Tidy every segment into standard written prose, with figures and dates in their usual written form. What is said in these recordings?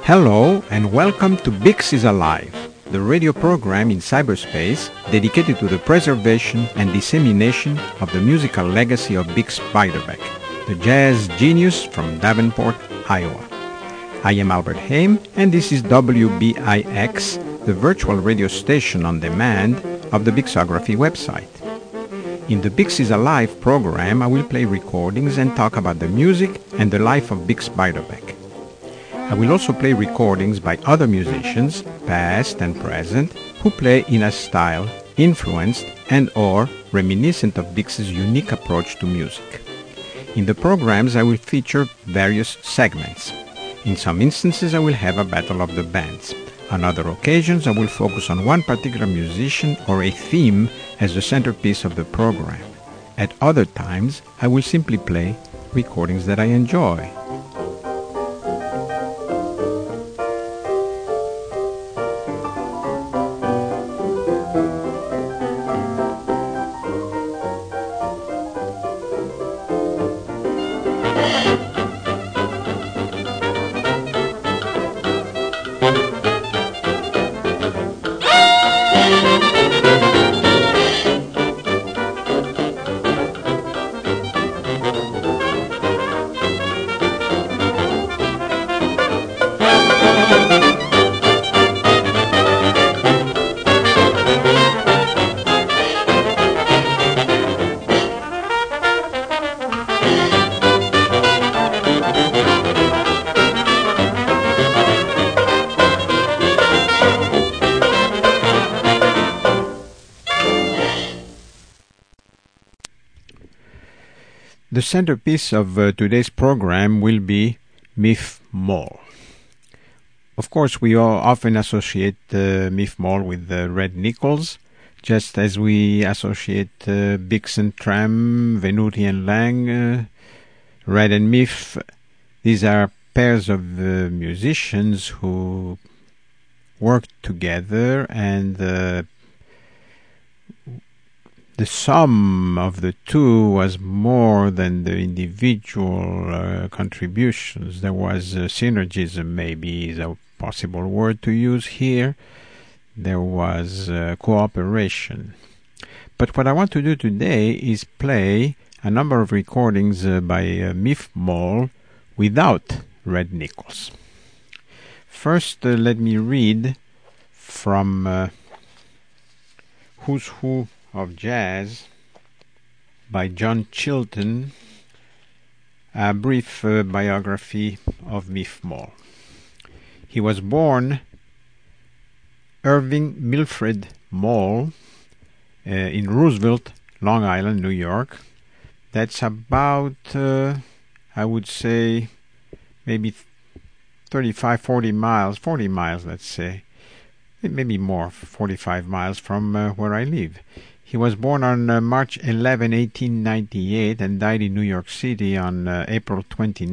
Hello and welcome to Bix is Alive, the radio program in cyberspace dedicated to the preservation and dissemination of the musical legacy of Bix Beiderbecke, the jazz genius from Davenport, Iowa. I am Albert Haim, and this is WBIX, the virtual radio station on demand of the Bixography website. In the Bix is Alive program, I will play recordings and talk about the music and the life of Bix Beiderbecke. I will also play recordings by other musicians, past and present, who play in a style influenced and or reminiscent of Bix's unique approach to music. In the programs, I will feature various segments. In some instances, I will have a battle of the bands. On other occasions, I will focus on one particular musician or a theme as the centerpiece of the program. At other times, I will simply play recordings that I enjoy. The centerpiece of today's program will be Miff Moll. Of course, we all often associate Miff Moll with Red Nichols, just as we associate Bix and Tram, Venuti and Lang, Red and Miff. These are pairs of musicians who worked together, and the sum of the two was more than the individual contributions. There was synergism, maybe is a possible word to use here. There was cooperation. But what I want to do today is play a number of recordings by Miff Moll without Red Nichols. First, let me read from Who's Who of Jazz by John Chilton, a brief biography of Miff Moll. He was born Irving Milfred Moll in Roosevelt, Long Island, New York. That's about, I would say, maybe 40 miles, let's say. Maybe more, 45 miles from where I live. He was born on March 11, 1898, and died in New York City on April 29,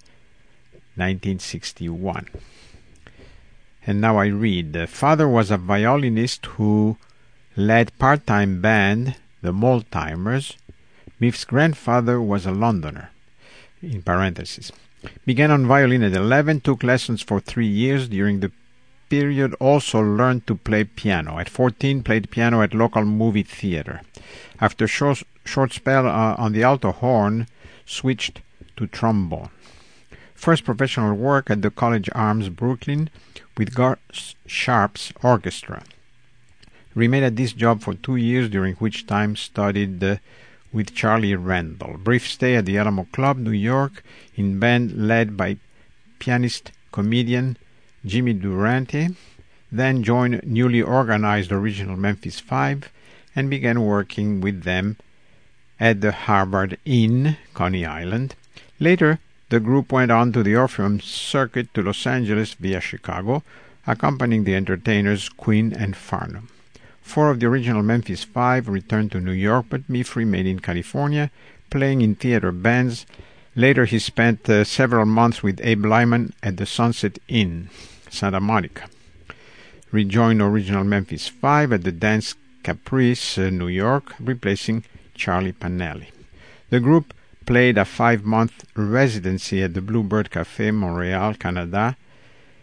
1961. And now I read. Father was a violinist who led part-time band, the Molltimers. Miff's grandfather was a Londoner, in parentheses. Began on violin at 11, took lessons for 3 years. During the period also learned to play piano. At 14, played piano at local movie theater. After short spell on the alto horn, switched to trombone. First professional work at the College Arms, Brooklyn, with Gus Sharp's orchestra. Remained at this job for 2 years, during which time studied with Charlie Randall. Brief stay at the Alamo Club, New York, in band led by pianist-comedian Jimmy Durante, then joined newly organized Original Memphis 5 and began working with them at the Harvard Inn, Coney Island. Later, the group went on to the Orpheum circuit to Los Angeles via Chicago, accompanying the entertainers Quinn and Farnham. 4 of the Original Memphis 5 returned to New York, but Miff remained in California, playing in theater bands. Later, he spent several months with Abe Lyman at the Sunset Inn, Santa Monica. Rejoined Original Memphis 5 at the Dance Caprice, New York, replacing Charlie Panelli. The group played a 5-month residency at the Bluebird Café, Montreal, Canada,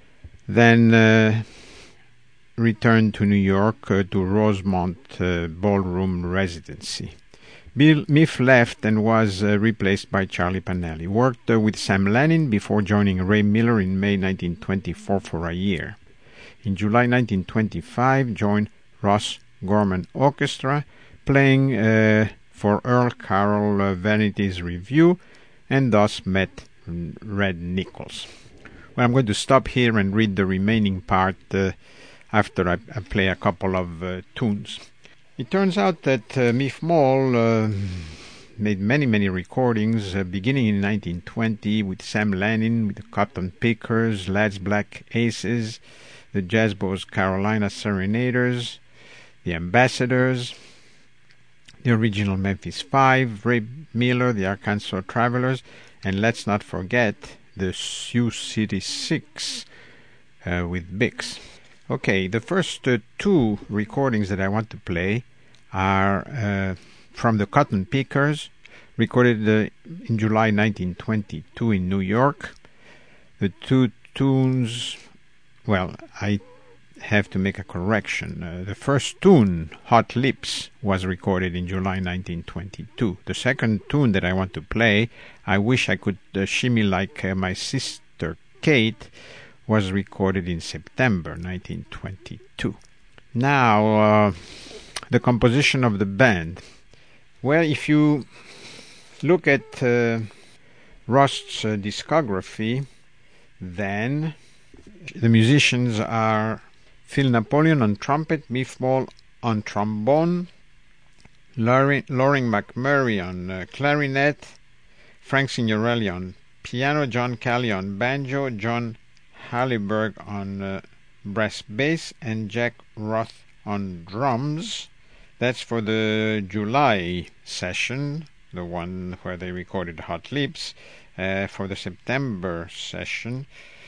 then returned to New York to Rosemont Ballroom Residency. Miff left and was replaced by Charlie Panelli. Worked with Sam Lanin before joining Ray Miller in May 1924 for a year. In July 1925, joined Ross Gorman Orchestra, playing for Earl Carroll Vanity's Review, and thus met Red Nichols. Well, I'm going to stop here and read the remaining part after I play a couple of tunes. It turns out that Miff Mall made many recordings, beginning in 1920 with Sam Lanin, with the Cotton Pickers, Ladd's Black Aces, the Jazzbo's Carolina Serenaders, the Ambassadors, the original Memphis Five, Ray Miller, the Arkansas Travelers, and let's not forget the Sioux City Six with Bix. Okay, the first two recordings that I want to play are from the Cotton Pickers, recorded in July 1922 in New York. The two tunes, well, I have to make a correction. The first tune, Hot Lips, was recorded in July 1922. The second tune that I want to play, I Wish I Could Shimmy Like My Sister Kate, was recorded in September 1922. Now, the composition of the band. Well, if you look at Rost's discography, then the musicians are Phil Napoleon on trumpet, Miff Mall on trombone, Loring McMurray on clarinet, Frank Signorelli on piano, John Cali on banjo, John Halliburg on brass bass, and Jack Roth on drums. That's for the July session, the one where they recorded Hot Lips. For the September session,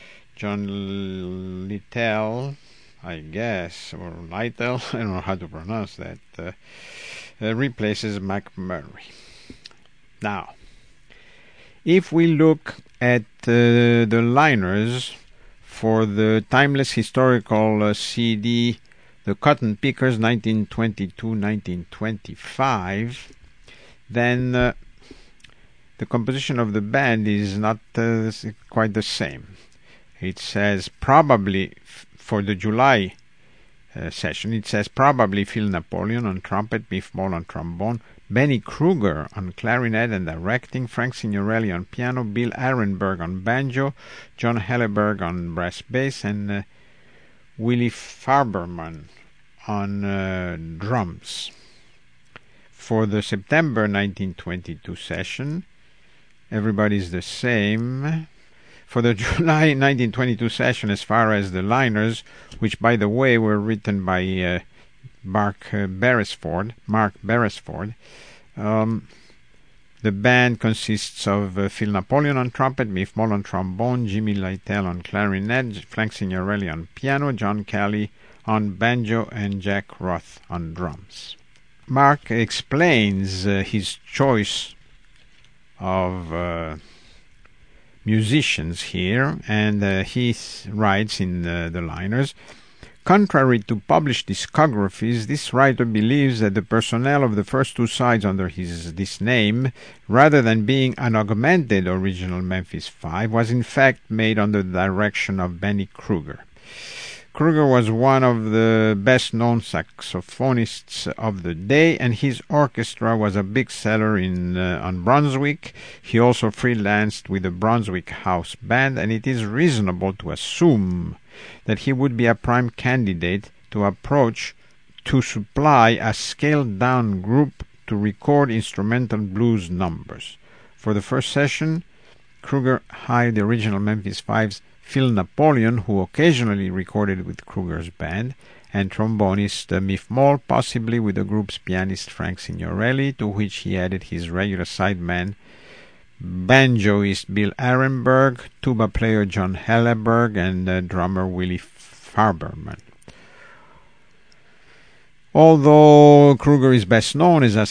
John Littell, I guess, or Lytle, I don't know how to pronounce that, replaces McMurray. Now, if we look at the liners for the Timeless Historical CD, The Cotton Pickers 1922-1925, then the composition of the band is not quite the same. It says probably, for the July session, it says probably Phil Napoleon on trumpet, Miff Mall on trombone, Benny Kruger on clarinet and directing, Frank Signorelli on piano, Bill Arenberg on banjo, John Helleberg on brass bass, and Willie Farberman on drums. For the September 1922 session, everybody's the same. For the July 1922 session, as far as the liners, which by the way were written by Mark Beresford, the band consists of Phil Napoleon on trumpet, Miff Mall on trombone, Jimmy Lytle on clarinet, Frank Signorelli on piano, John Cali on banjo, and Jack Roth on drums. Mark explains his choice of musicians here, and he writes in the liners, contrary to published discographies, this writer believes that the personnel of the first two sides under this name, rather than being an augmented original Memphis Five, was in fact made under the direction of Benny Kruger. Kruger was one of the best-known saxophonists of the day, and his orchestra was a big seller on Brunswick. He also freelanced with the Brunswick House Band, and it is reasonable to assume that he would be a prime candidate to approach to supply a scaled-down group to record instrumental blues numbers. For the first session, Kruger hired the original Memphis Five's Phil Napoleon, who occasionally recorded with Kruger's band, and trombonist Miff Mall, possibly with the group's pianist Frank Signorelli, to which he added his regular sideman, banjoist Bill Arenberg, tuba player John Helleberg, and drummer Willie Farberman. Although Kruger is best known as a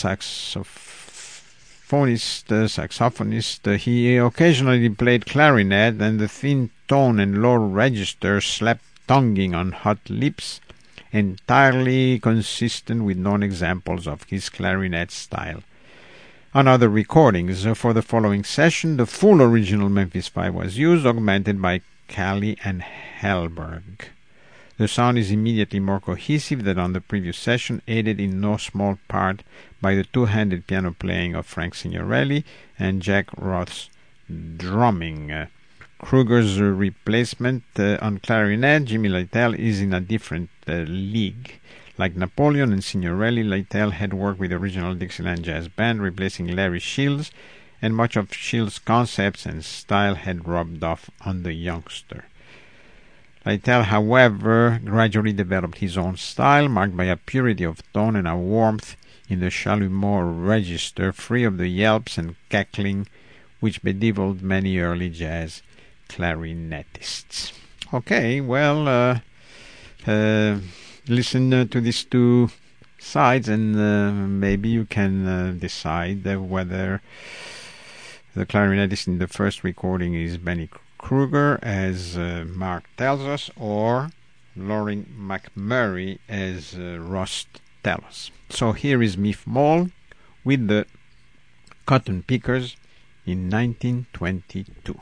saxophonist, he occasionally played clarinet, and the thin tone and low register slept tonguing on hot lips, entirely consistent with known examples of his clarinet style. On other recordings for the following session, the full original Memphis 5 was used, augmented by Callie and Hellberg. The sound is immediately more cohesive than on the previous session, aided in no small part by the two-handed piano playing of Frank Signorelli and Jack Roth's drumming. Kruger's replacement on clarinet, Jimmy Lytle, is in a different league. Like Napoleon and Signorelli, Lytle had worked with the original Dixieland Jazz Band, replacing Larry Shields, and much of Shields' concepts and style had rubbed off on the youngster. Lytle, however, gradually developed his own style, marked by a purity of tone and a warmth in the chalumeau register, free of the yelps and cackling which bedeviled many early jazz clarinetists. Okay, well, listen to these two sides, and maybe you can decide whether the clarinetist in the first recording is Benny Kruger, as Mark tells us, or Loring McMurray, as Ross tells us. So here is Miff Mall with the Cotton Pickers in 1922.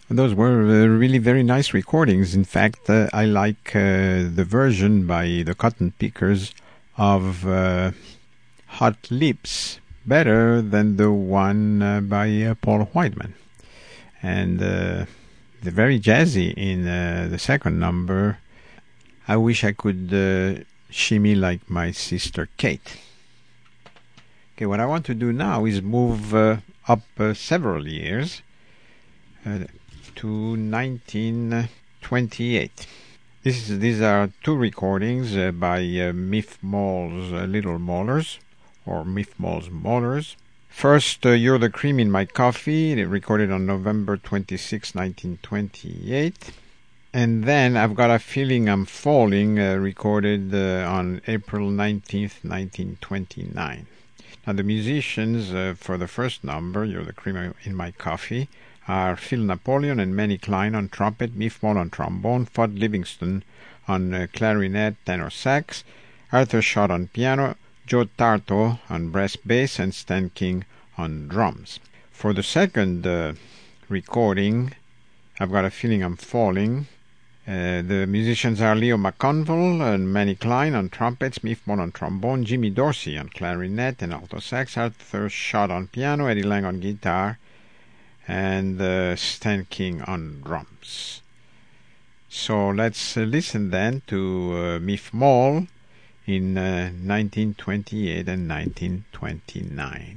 Those were really very nice recordings. In fact, I like the version by the Cotton Pickers of Hot Lips better than the one by Paul Whiteman. And they're very jazzy in the second number. I wish I could shimmy like my sister Kate. Okay, what I want to do now is move up several years to 1928. These are two recordings by Miff Mall's Little Maulers, or Miff Mall's Maulers. First, You're the Cream in My Coffee, recorded on November 26, 1928. And then I've Got a Feeling I'm Falling, recorded on April 19th, 1929. Now, the musicians for the first number, You're the Cream in My Coffee, are Phil Napoleon and Manny Klein on trumpet, Miff Mall on trombone, Fudd Livingston on clarinet, tenor sax, Arthur Schott on piano, Joe Tarto on brass bass, and Stan King on drums. For the second recording, I've Got a Feeling I'm Falling, the musicians are Leo McConville and Manny Klein on trumpets, Miff Mall on trombone, Jimmy Dorsey on clarinet and alto sax, Arthur Schott on piano, Eddie Lang on guitar, and Stan King on drums. So let's listen then to Miff Mall in 1928 and 1929.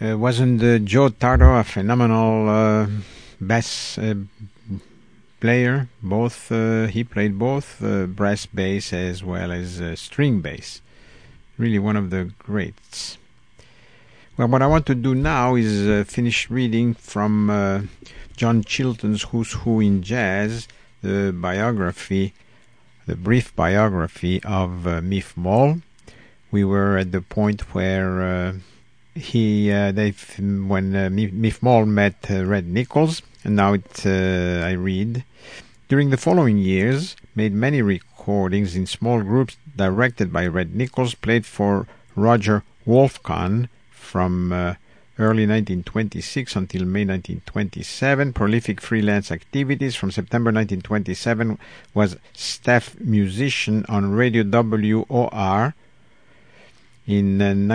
Wasn't Joe Tardo a phenomenal bass player? He played both brass bass as well as string bass. Really one of the greats. Well, what I want to do now is finish reading from John Chilton's Who's Who in Jazz, the brief biography of Miff Mall. We were at the point where Miff Mall met Red Nichols, and now I read. During the following years, made many recordings in small groups directed by Red Nichols, played for Roger Wolfcon from early 1926 until May 1927. Prolific freelance activities. From September 1927 was staff musician on Radio WOR. In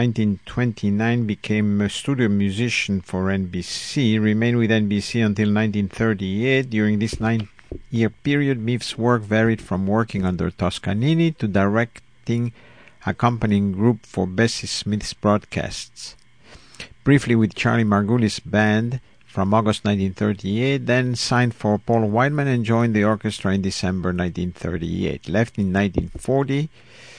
1929 became a studio musician for NBC. Remained with NBC until 1938. During this 9-year period, Miff's work varied from working under Toscanini to directing accompanying group for Bessie Smith's broadcasts. Briefly with Charlie Margulies' band from August 1938, then signed for Paul Whiteman and joined the orchestra in December 1938. Left in 1940,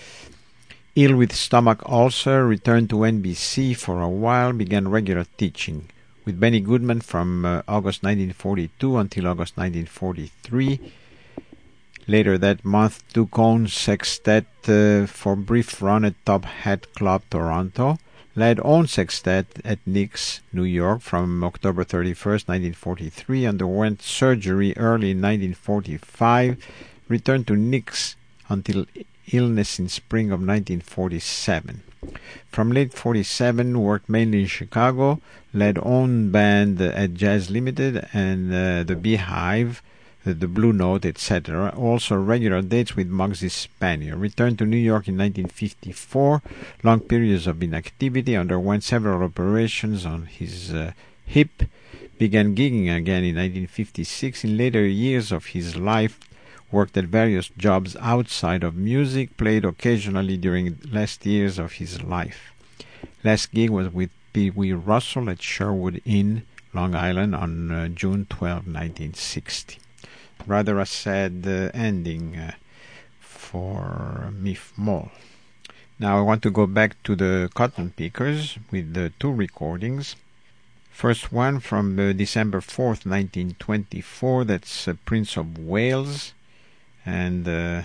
ill with stomach ulcer, returned to NBC for a while, began regular teaching with Benny Goodman from August 1942 until August 1943. Later that month, took on sextet for brief run at Top Hat Club Toronto. Led own sextet at Nick's, New York from October 31st, 1943. Underwent surgery early in 1945. Returned to Nick's until illness in spring of 1947. From late 47, worked mainly in Chicago. Led own band at Jazz Limited and the Beehive, the Blue Note, etc. Also regular dates with Muggsy Spanier. Returned to New York in 1954. Long periods of inactivity. Underwent several operations on his hip. Began gigging again in 1956. In later years of his life, worked at various jobs outside of music. Played occasionally during last years of his life. Last gig was with Pee Wee Russell at Sherwood Inn, Long Island on June 12, 1960. Rather a sad ending for Miff Mall. Now I want to go back to the Cotton Pickers with the two recordings. First one from December 4th, 1924, that's Prince of Wales. And the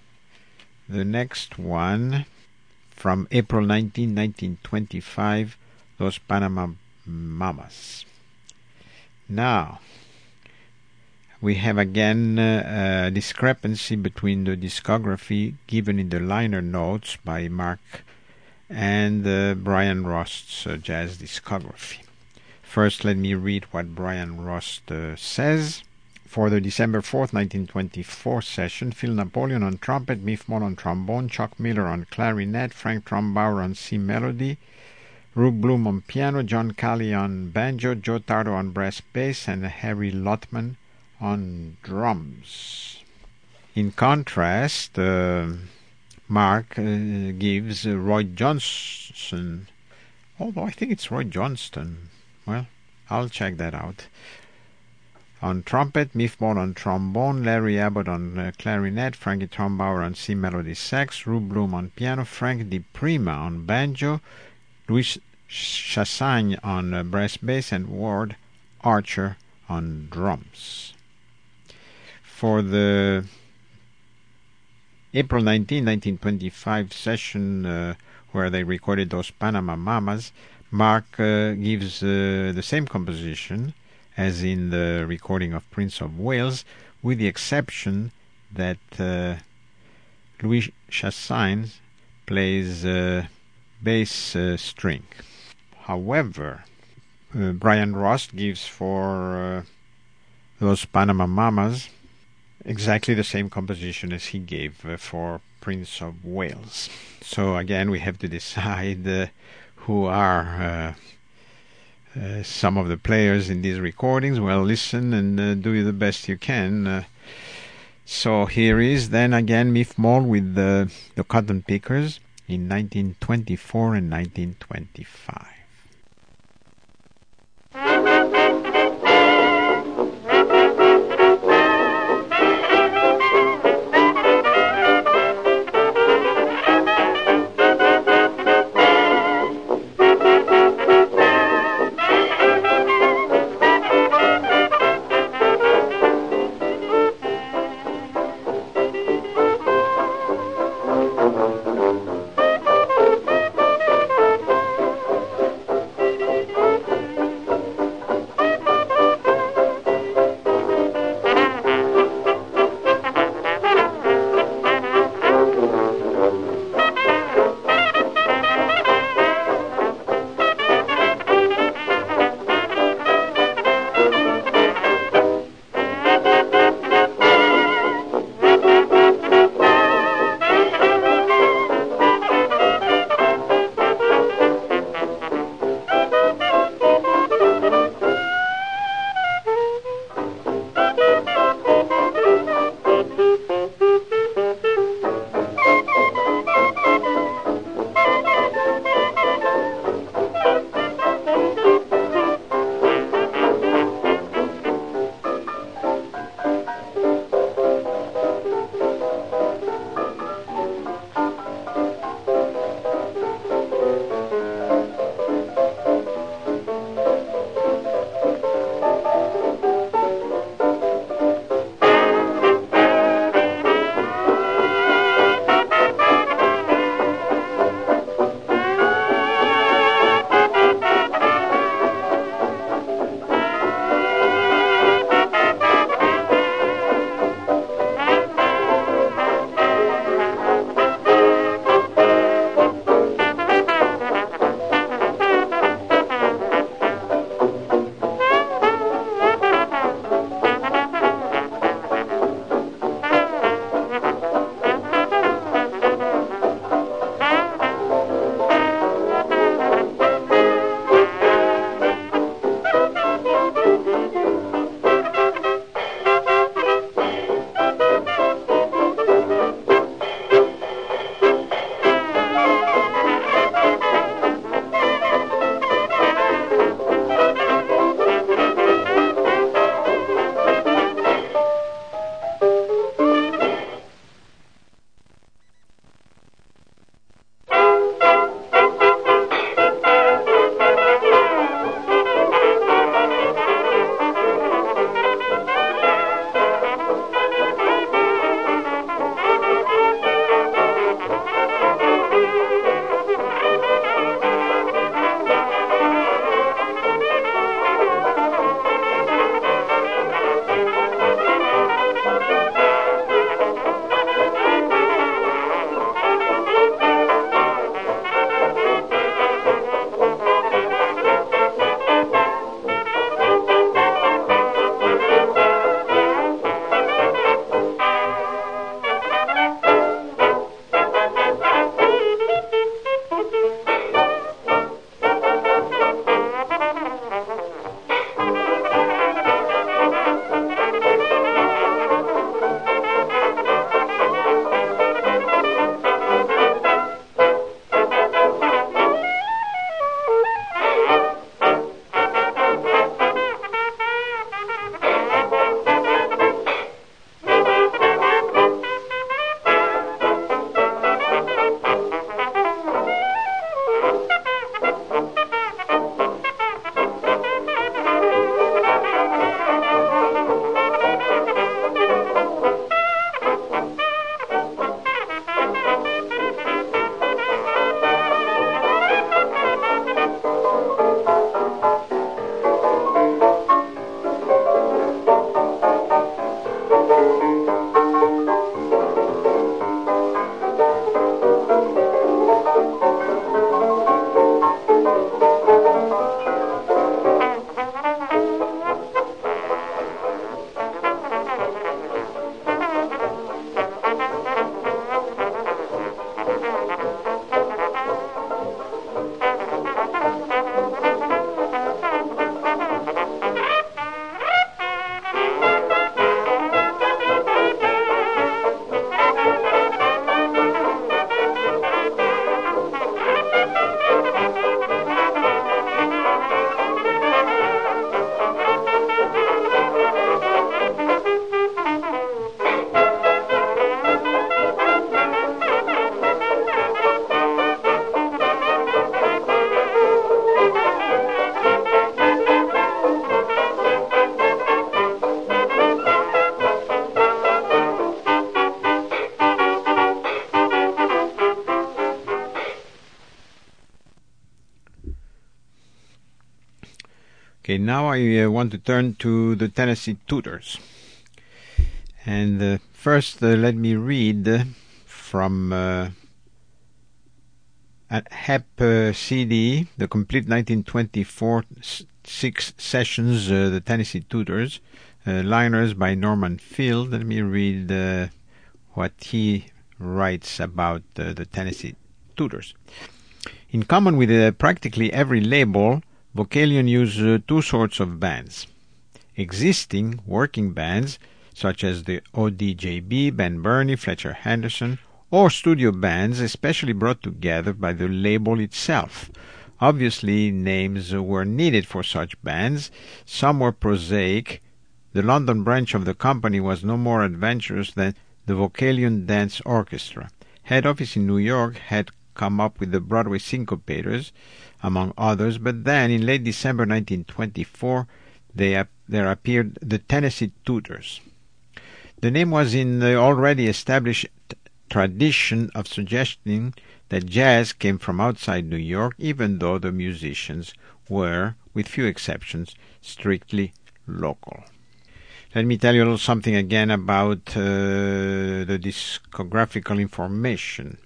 next one from April 19, 1925, Los Panama Mamas. Now, we have again a discrepancy between the discography given in the liner notes by Mark and Brian Rost's jazz discography. First, let me read what Brian Rost says. For the December 4th, 1924 session, Phil Napoleon on trumpet, Miff Mall on trombone, Chuck Miller on clarinet, Frank Trombauer on C melody, Rube Bloom on piano, John Cali on banjo, Joe Tardo on brass bass, and Harry Lotman on drums. In contrast, Mark gives Roy Johnson, although I think it's Roy Johnston. Well, I'll check that out. On trumpet, Miff Mall on trombone, Larry Abbott on clarinet, Frankie Trombauer on C melody sax, Rube Bloom on piano, Frank DiPrima on banjo, Louis Chassagne on brass bass, and Ward Archer on drums. For the April 19, 1925 session where they recorded those Panama Mamas, Mark gives the same composition as in the recording of Prince of Wales, with the exception that Louis Chassagne plays bass string. However, Brian Rost gives for those Panama Mamas exactly the same composition as he gave for Prince of Wales. So again, we have to decide who are some of the players in these recordings. Well, listen and do the best you can. So here is then again Miff Mall with the Cotton Pickers in 1924 and 1925. Okay, now I want to turn to the Tennessee Tutors. And first, let me read from HEP CD, the complete 1924 6 sessions, the Tennessee Tutors, liners by Norman Field. Let me read what he writes about the Tennessee Tutors. In common with practically every label, Vocalion used two sorts of bands. Existing working bands, such as the ODJB, Ben Bernie, Fletcher Henderson, or studio bands especially brought together by the label itself. Obviously, names were needed for such bands. Some were prosaic. The London branch of the company was no more adventurous than the Vocalion Dance Orchestra. Head office in New York had come up with the Broadway Syncopators, among others, but then in late December 1924 there appeared the Tennessee Tutors. The name was in the already established tradition of suggesting that jazz came from outside New York, even though the musicians were, with few exceptions, strictly local. Let me tell you a little something again about the discographical information.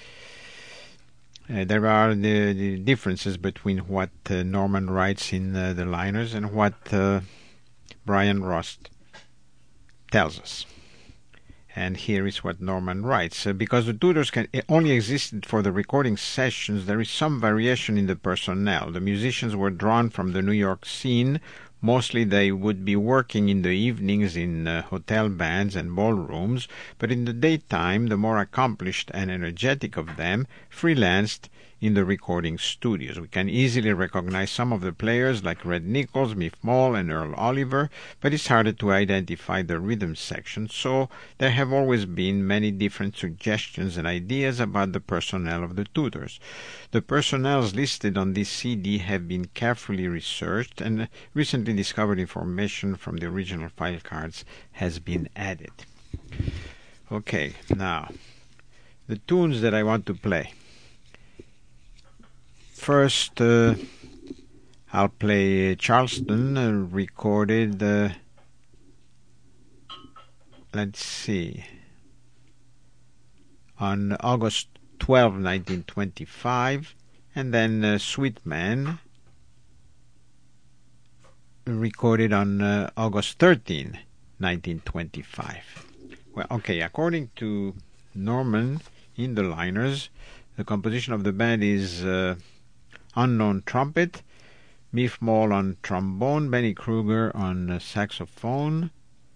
There are the differences between what Norman writes in the liners and what Brian Rust tells us. And here is what Norman writes. Because the Tutors only existed for the recording sessions, there is some variation in the personnel. The musicians were drawn from the New York scene. Mostly they would be working in the evenings in hotel bands and ballrooms, but in the daytime the more accomplished and energetic of them freelanced in the recording studios. We can easily recognize some of the players like Red Nichols, Miff Mall, and Earl Oliver, but it's harder to identify the rhythm section, so there have always been many different suggestions and ideas about the personnel of the Tutors. The personnels listed on this CD have been carefully researched, and recently discovered information from the original file cards has been added. Okay, now, the tunes that I want to play. First, I'll play Charleston, recorded, let's see, on August 12, 1925, and then Sweet Man, recorded on August 13, 1925. Well, okay, according to Norman in the liners, the composition of the band is unknown trumpet, Miff Mall on trombone, Benny Kruger on saxophone,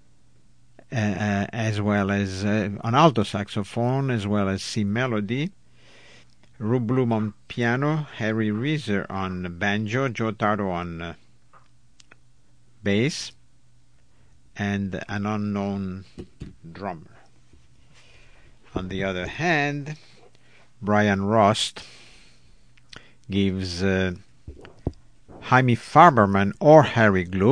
as well as on alto saxophone, as well as C melody, Rube Bloom on piano, Harry Reeser on banjo, Joe Tardo on bass, and an unknown drummer. On the other hand, Brian Rust gives Jaime Farberman or Harry Gluck, ?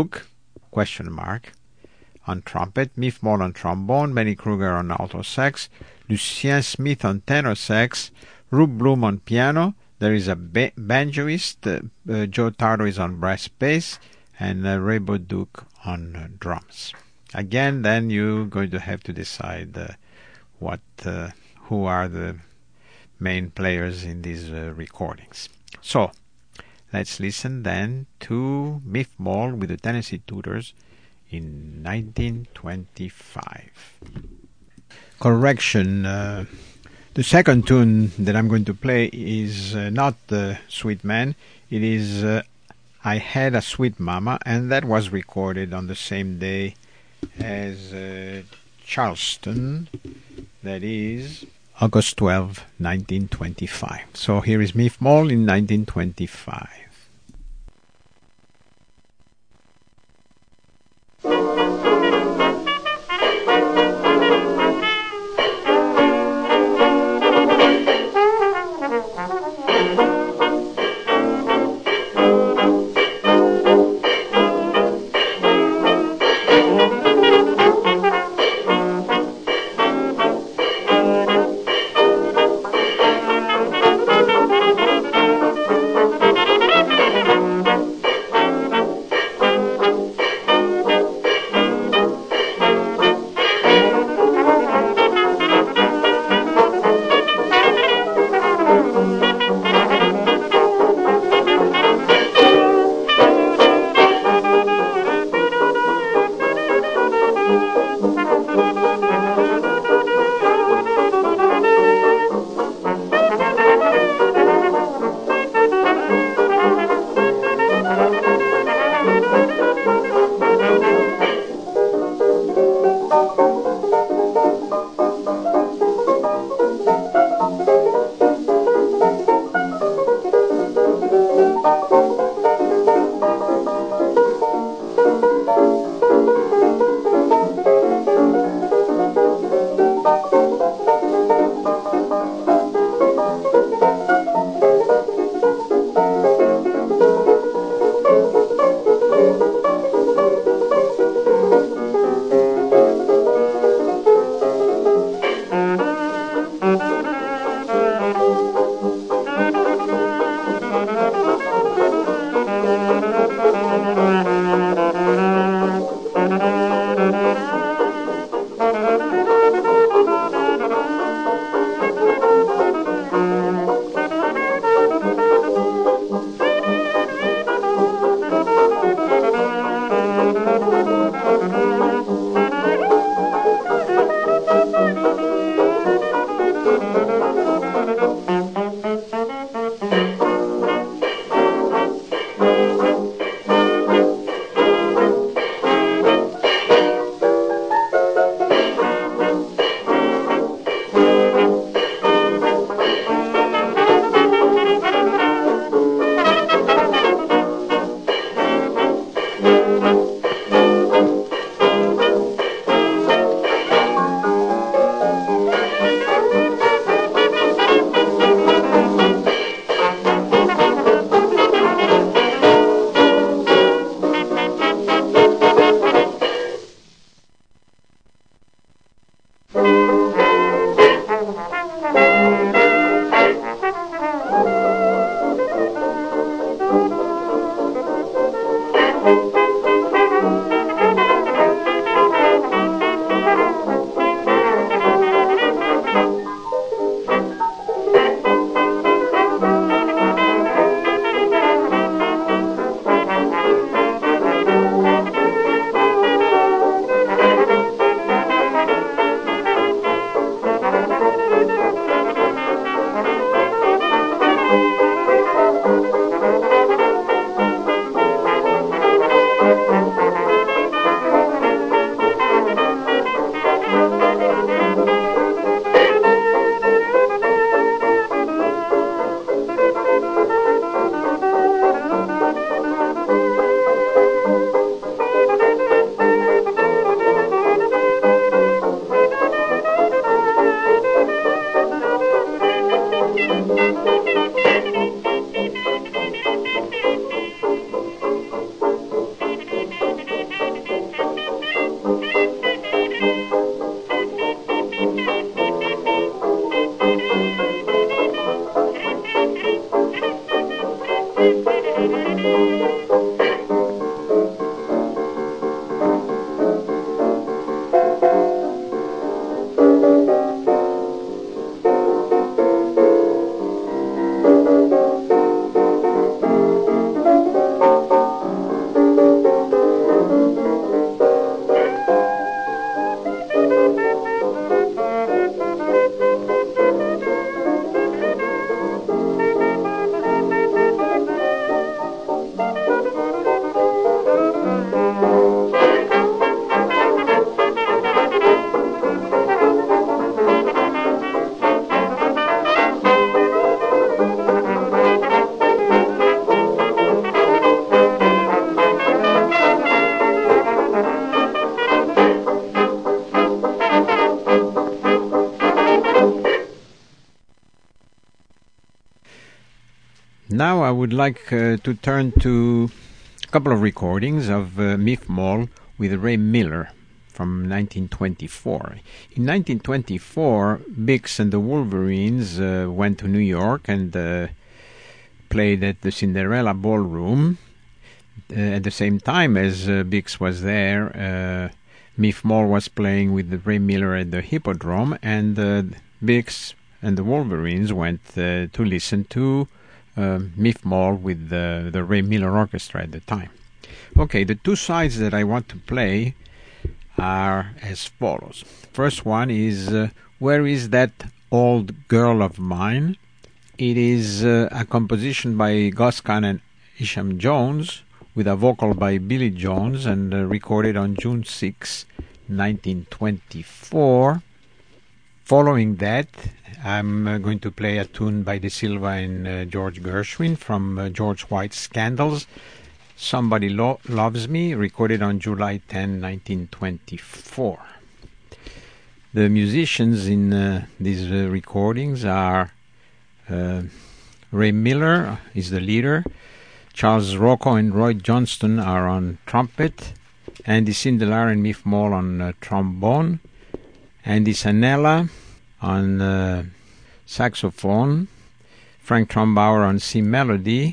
On trumpet, Miff Mall on trombone, Benny Kruger on alto sax, Lucien Smith on tenor sax, Rube Bloom on piano. There is a banjoist, Joe Tardo is on brass bass, and Ray Boduc on drums. Again, then you're going to have to decide who are the main players in these recordings. So, let's listen then to Miff Mall with the Tennessee Tutors in 1925. Correction. The second tune that I'm going to play is not Sweet Man. It is I Had a Sweet Mama, and that was recorded on the same day as Charleston. That is August 12, 1925. So here is Miff Mall in 1925. Now I would like to turn to a couple of recordings of Miff Mall with Ray Miller from 1924. In 1924, Bix and the Wolverines went to New York and played at the Cinderella Ballroom. At the same time as Bix was there, Miff Mall was playing with Ray Miller at the Hippodrome, and Bix and the Wolverines went to listen to Miff Mall with the Ray Miller Orchestra at the time. Okay, the two sides that I want to play are as follows. First one is Where Is That Old Girl of Mine? It is a composition by Gus Kahn and Isham Jones with a vocal by Billy Jones and recorded on June 6, 1924. Following that, I'm going to play a tune by De Silva and George Gershwin from George White's Scandals, Somebody Loves Me, recorded on July 10, 1924. The musicians in these recordings are Ray Miller is the leader, Charles Rocco and Roy Johnston are on trumpet, Andy Sindelar and Miff Mall on trombone, Andy Sanella on saxophone, Frank Trombauer on C melody,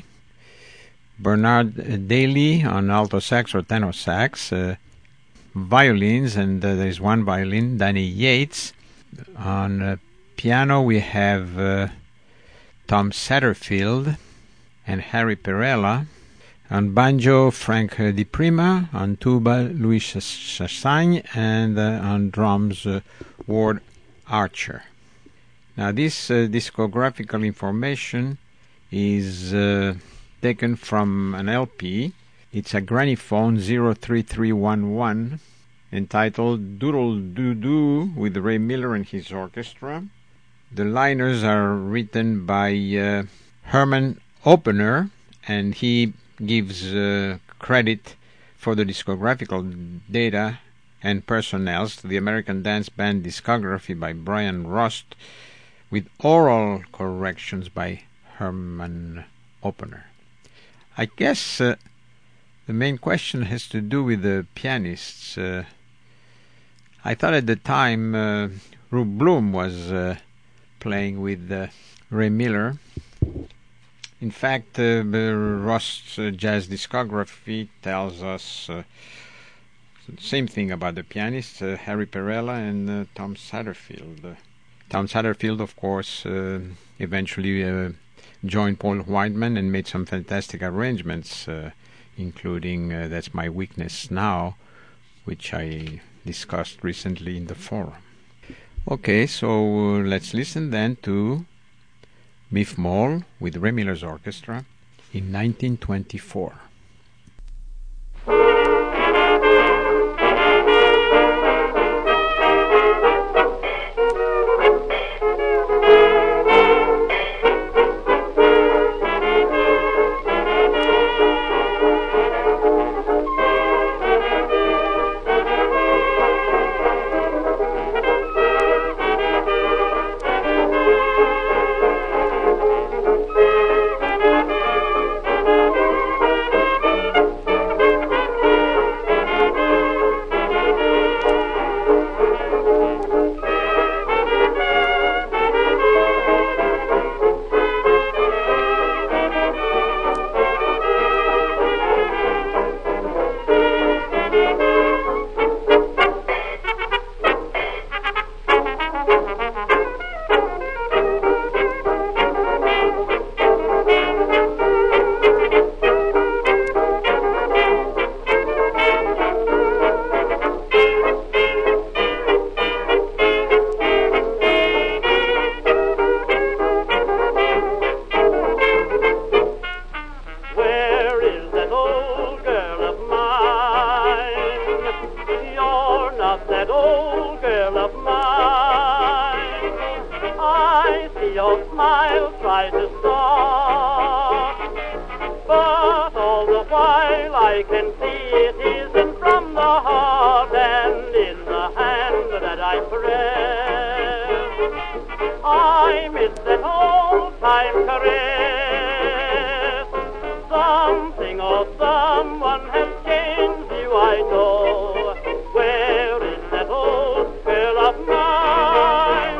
Bernard Daly on alto sax or tenor sax, violins, and there's one violin, Danny Yates. On piano we have Tom Satterfield and Harry Perella. On banjo, Frank DiPrima. On tuba, Louis Chassagne. And on drums, Ward Archer. Now this discographical information is taken from an LP. It's a Grannyphone 03311 entitled Doodle Doo Doo with Ray Miller and his orchestra. The liners are written by Herman Opener, and he gives credit for the discographical data and personnels to the American Dance Band Discography by Brian Rust, with oral corrections by Herman Opener. I guess the main question has to do with the pianists. I thought at the time Rube Bloom was playing with Ray Miller. In fact, Rust's jazz discography tells us the same thing about the pianists, Harry Perella and Tom Satterfield. Tom Satterfield, of course, eventually joined Paul Whiteman and made some fantastic arrangements, including That's My Weakness Now, which I discussed recently in the forum. Okay, so let's listen then to Miff Mall with Ray Miller's orchestra in 1924. smile try to stop. But all the while I can see it isn't from the heart, and in the hand that I press, I miss that old-time caress. Something or someone has changed you, I know. Where is that old girl of mine?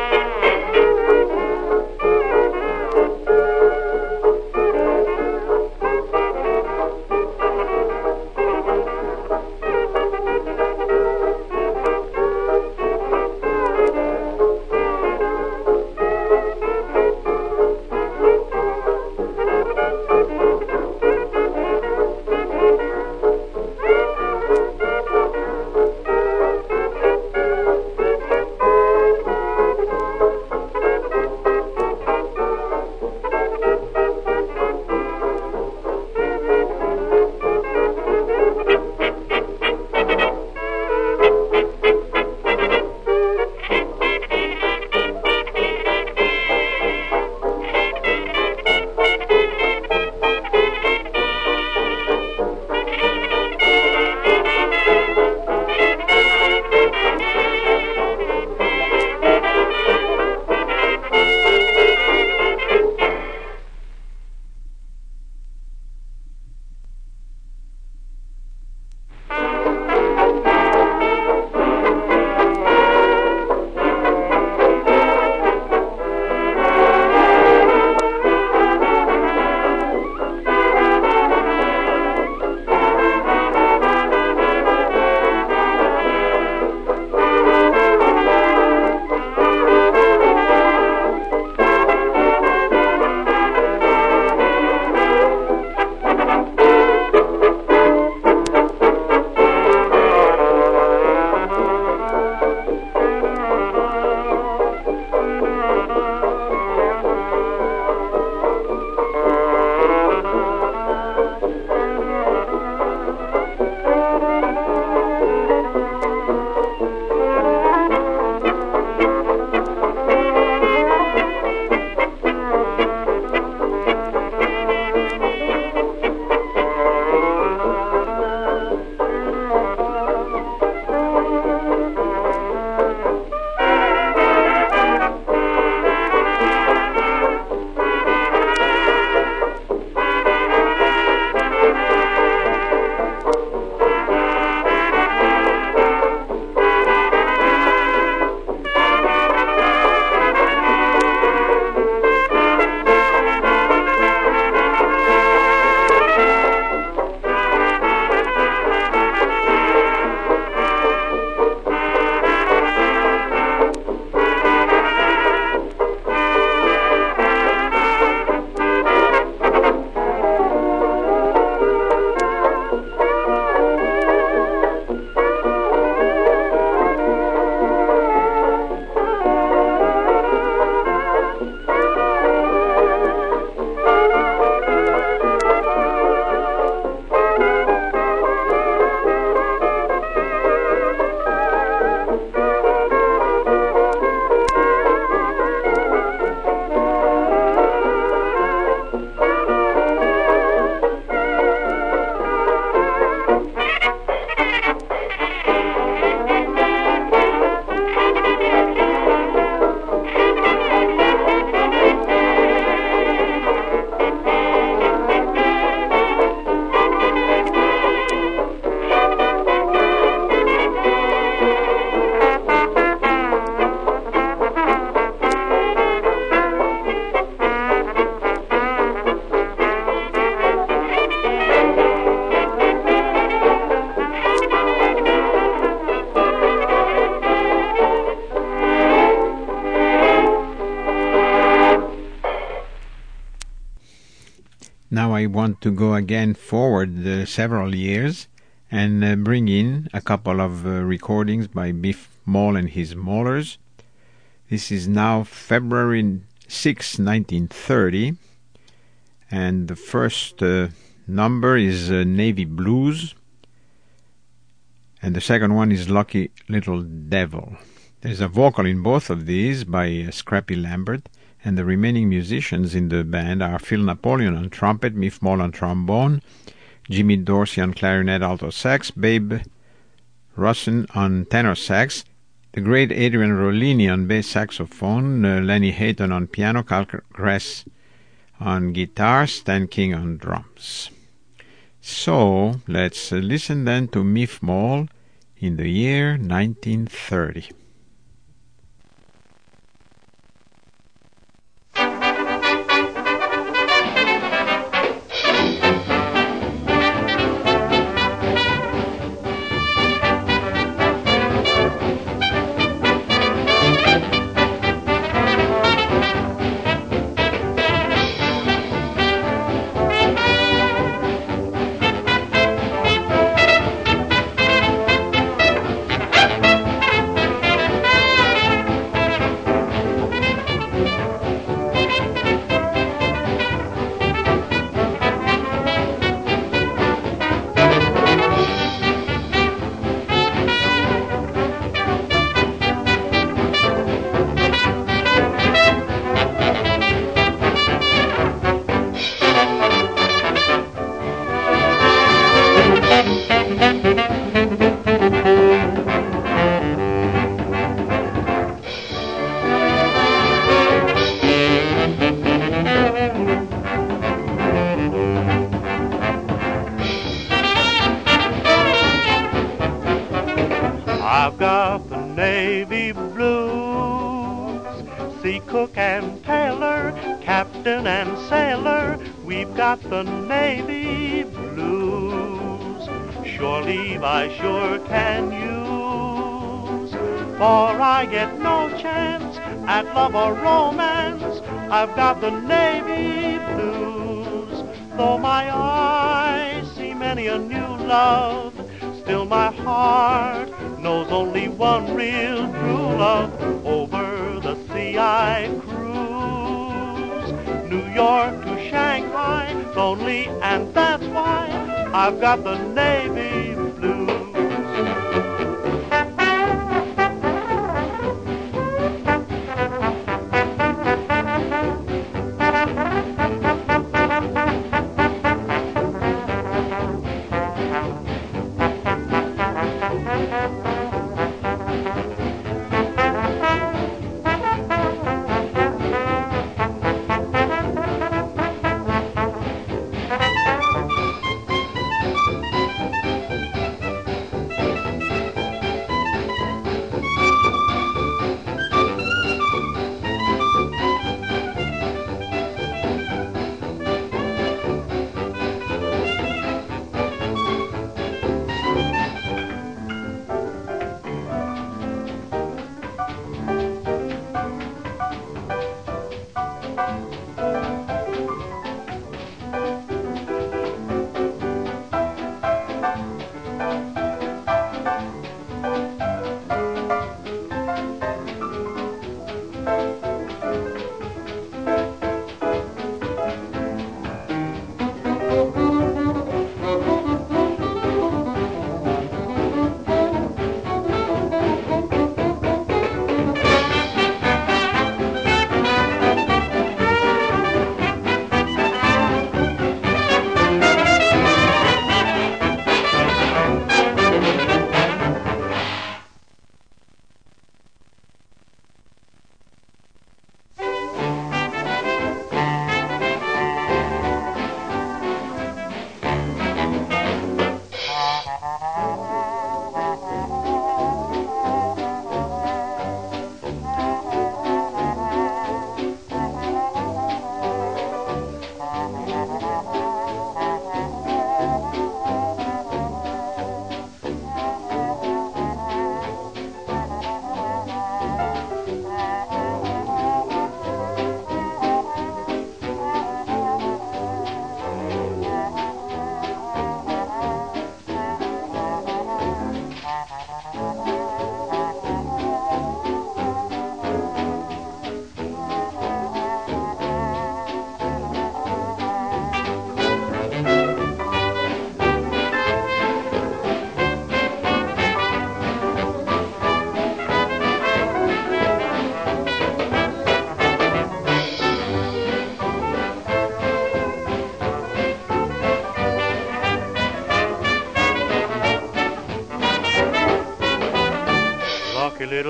Now I want to go again forward several years and bring in a couple of recordings by Biff Maul and his Maulers. This is now February 6, 1930, and the first number is Navy Blues, and the second one is Lucky Little Devil. There's a vocal in both of these by Scrappy Lambert, and the remaining musicians in the band are Phil Napoleon on trumpet, Miff Moll on trombone, Jimmy Dorsey on clarinet, alto sax, Babe Russin on tenor sax, the great Adrian Rollini on bass saxophone, Lenny Hayton on piano, Carl Kress on guitar, Stan King on drums. So, let's listen then to Miff Moll in the year 1930. I've got the Navy blues. See cook and tailor, captain and sailor, we've got the Navy blues. Shore leave I sure can use, for I get no chance at love or romance. I've got the Navy blues. Though my eyes see many a new love, still my heart knows only one real true love. Over the sea I cruise, New York to Shanghai, lonely, and that's why I've got the Navy blues.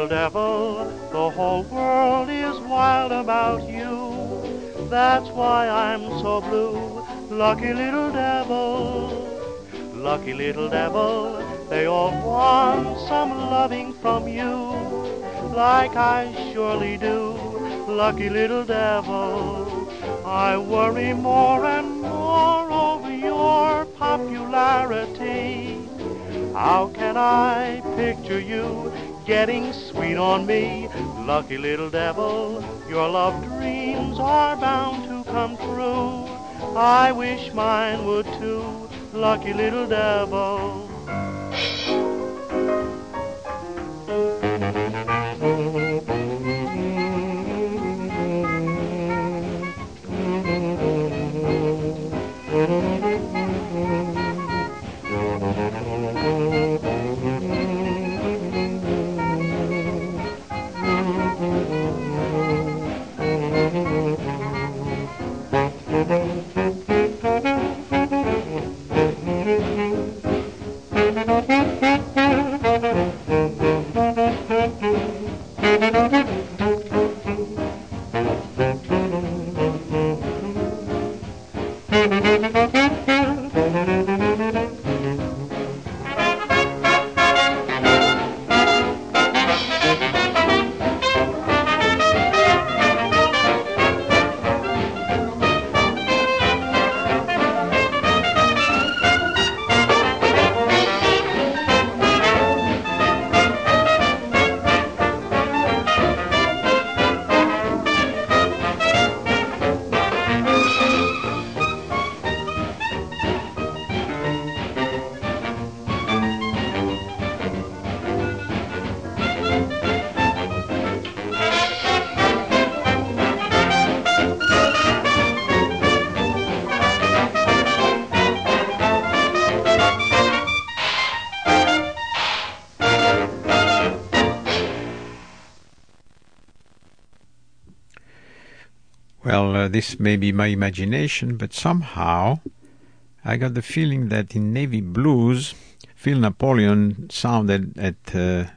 little devil, the whole world is wild about you. That's why I'm so blue. Lucky little devil, they all want some loving from you, like I surely do. Lucky little devil, I worry more and more over your popularity. How can I picture you getting sweet on me? Lucky little devil, your love dreams are bound to come true. I wish mine would too. Lucky little devil. Well, this may be my imagination, but somehow I got the feeling that in Navy Blues, Phil Napoleon sounded at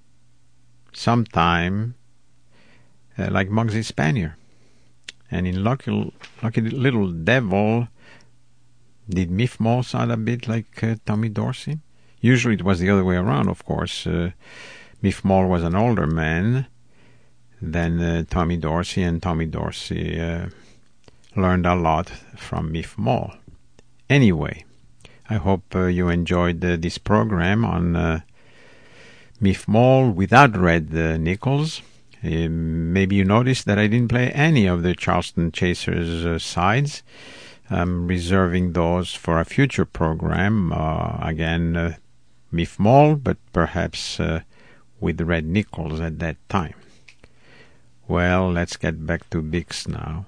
some time like Muggsy Spanier. And in Lucky Little Devil, did Miff Mall sound a bit like Tommy Dorsey? Usually it was the other way around, of course. Miff Mall was an older man than Tommy Dorsey, and Tommy Dorsey learned a lot from Miff Mall. Anyway, I hope you enjoyed this program on Miff Mall without Red Nichols. Maybe you noticed that I didn't play any of the Charleston Chasers sides. I'm reserving those for a future program. Again, Miff Mall, but perhaps with Red Nichols at that time. Well, let's get back to Bix now.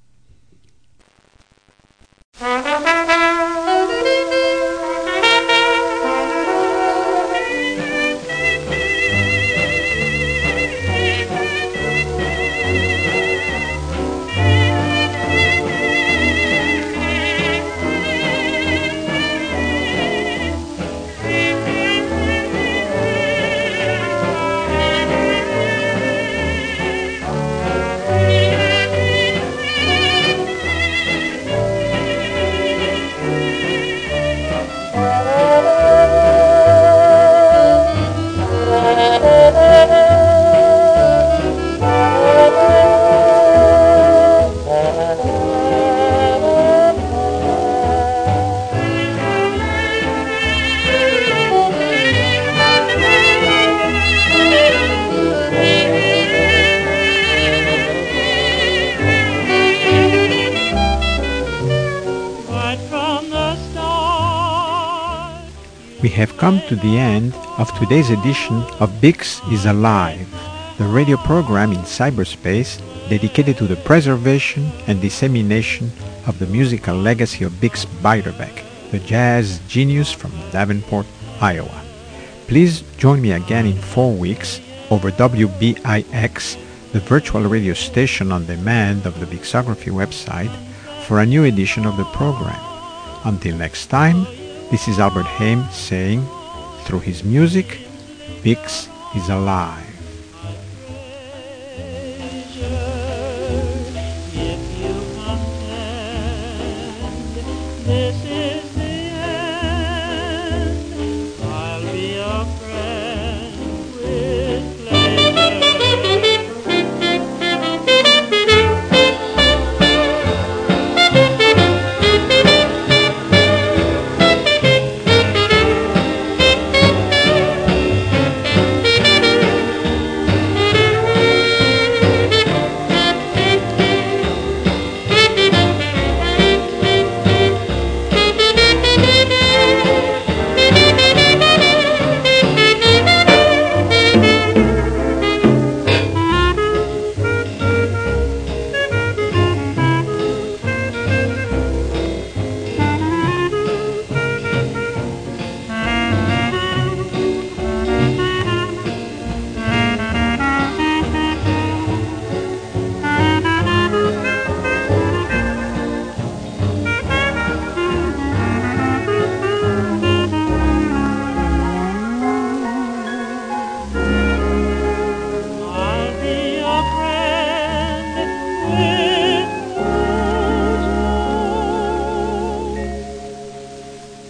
We have come to the end of today's edition of Bix is Alive, the radio program in cyberspace dedicated to the preservation and dissemination of the musical legacy of Bix Beiderbecke, the jazz genius from Davenport, Iowa. Please join me again in 4 weeks over WBIX, the virtual radio station on demand of the Bixography website, for a new edition of the program. Until next time, this is Albert Haim saying, through his music, Bix is alive.